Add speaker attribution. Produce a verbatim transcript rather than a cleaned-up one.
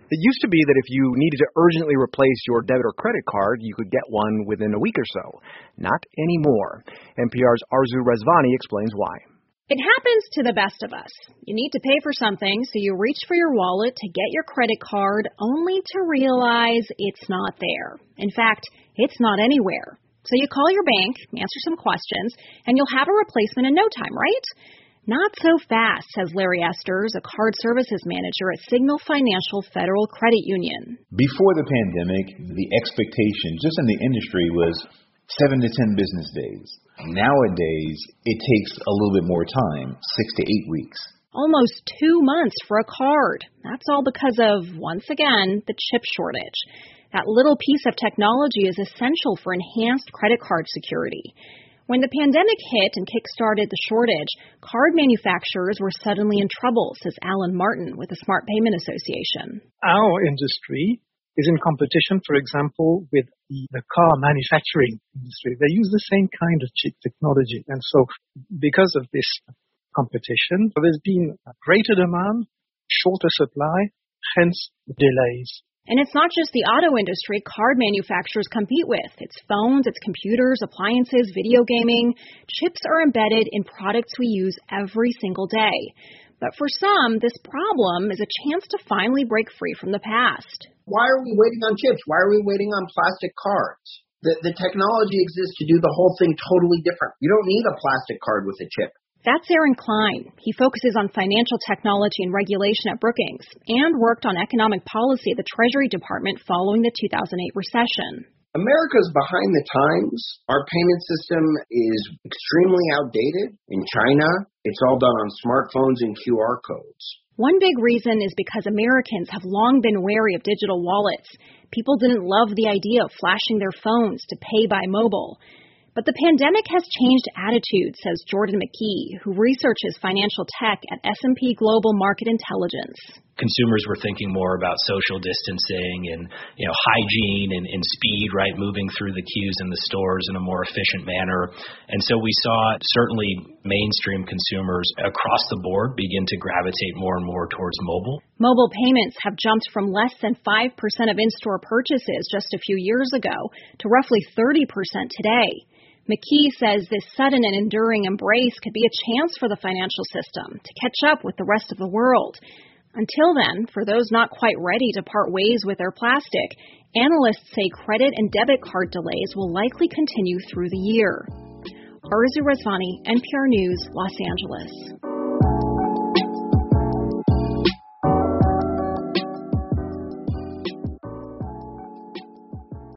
Speaker 1: It used to be that if you needed to urgently replace your debit or credit card, you could get one within a week or so. Not anymore. N P R's Arzu Rezvani explains why.
Speaker 2: It happens to the best of us. You need to pay for something, so you reach for your wallet to get your credit card, only to realize it's not there. In fact, it's not anywhere. So you call your bank, answer some questions, and you'll have a replacement in no time, right? Not so fast, says Larry Esters, a card services manager at Signal Financial Federal Credit Union.
Speaker 3: Before the pandemic, the expectation just in the industry was seven to ten business days. Nowadays, it takes a little bit more time, six to eight weeks.
Speaker 2: Almost two months for a card. That's all because of, once again, the chip shortage. That little piece of technology is essential for enhanced credit card security. When the pandemic hit and kick-started the shortage, card manufacturers were suddenly in trouble, says Alan Martin with the Smart Payment Association.
Speaker 4: Our industry is in competition, for example, with the, the car manufacturing industry. They use the same kind of chip technology. And so because of this competition, there's been a greater demand, shorter supply, hence the delays.
Speaker 2: And it's not just the auto industry card manufacturers compete with. It's phones, it's computers, appliances, video gaming. Chips are embedded in products we use every single day. But for some, this problem is a chance to finally break free from the past.
Speaker 5: Why are we waiting on chips? Why are we waiting on plastic cards? The, the technology exists to do the whole thing totally different. You don't need a plastic card with a chip.
Speaker 2: That's Aaron Klein. He focuses on financial technology and regulation at Brookings and worked on economic policy at the Treasury Department following the two thousand eight recession.
Speaker 5: America's behind the times. Our payment system is extremely outdated. In China, it's all done on smartphones and Q R codes.
Speaker 2: One big reason is because Americans have long been wary of digital wallets. People didn't love the idea of flashing their phones to pay by mobile. But the pandemic has changed attitudes, says Jordan McKee, who researches financial tech at S and P Global Market Intelligence.
Speaker 6: Consumers were thinking more about social distancing and, you know, hygiene and, and speed, right, moving through the queues in the stores in a more efficient manner. And so we saw certainly mainstream consumers across the board begin to gravitate more and more towards mobile.
Speaker 2: Mobile payments have jumped from less than five percent of in-store purchases just a few years ago to roughly thirty percent today. McKee says this sudden and enduring embrace could be a chance for the financial system to catch up with the rest of the world. Until then, for those not quite ready to part ways with their plastic, analysts say credit and debit card delays will likely continue through the year. Arzu Rezvani, N P R News, Los Angeles.